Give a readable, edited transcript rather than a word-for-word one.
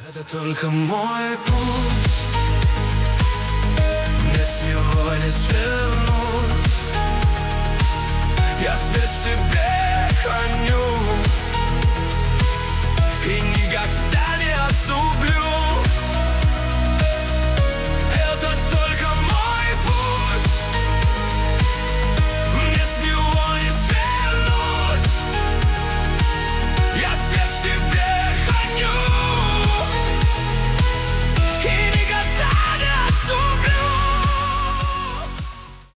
Это только мой путь, мне с него не свернуть. Я свет в себе храню и никогда не оступлю.